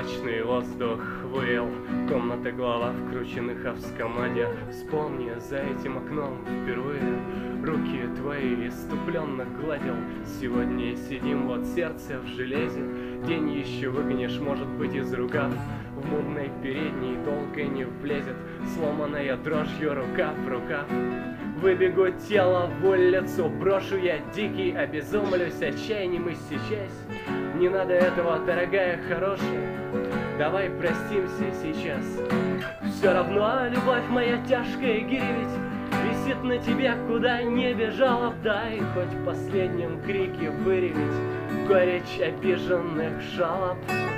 Прозрачный воздух выел, комната глава в крученных авскомаде. Вспомни, за этим окном впервые руки твои иступленно гладил. Сегодня сидим, вот сердце в железе, день еще выгонишь, может быть, из рукав. В модной передней долго не влезет сломанная дрожью рука в рукав. Выбегу тело в улицу, брошу я дикий, обезумлюсь отчаянием и сейчас. Не надо этого, дорогая хорошая, давай простимся сейчас. Все равно, любовь моя тяжкая гиревить висит на тебе, куда не бежала. Дай хоть в последнем крике выреветь горечь обиженных жалоб.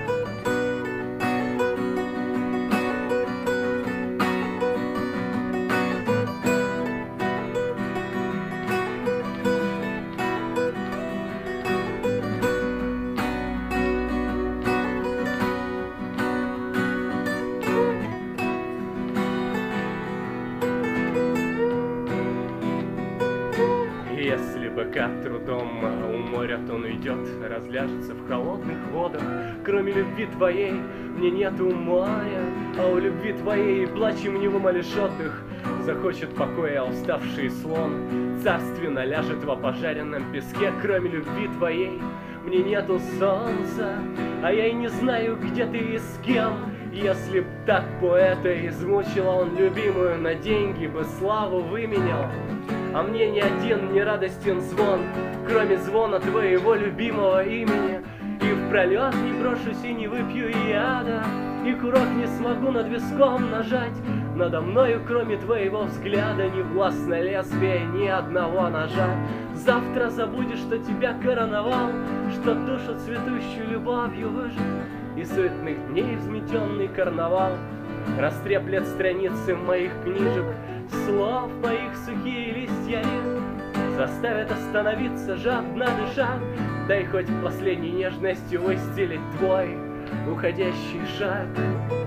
Если быка трудом уморят, он уйдет, разляжется в холодных водах. Кроме любви твоей мне нету моря, а у любви твоей плачем не вымолишь отдых. Захочет покоя уставший слон, царственно ляжет во пожаренном песке. Кроме любви твоей мне нету солнца, а я и не знаю, где ты и с кем. Если б так поэта измучила он любимую, на деньги бы славу выменял. А мне ни один не радостен звон, кроме звона твоего любимого имени. И впролет не брошусь и не выпью яда, и курок не смогу над виском нажать. Надо мною, кроме твоего взгляда, не властно лезвие ни одного ножа. Завтра забудешь, что тебя короновал, что душу цветущую любовью выжил, и суетных дней взметенный карнавал растреплет страницы моих книжек, слов моих сухие листья нет, заставят остановиться, жадно дыша. Дай хоть последней нежностью выстелить твой уходящий шаг.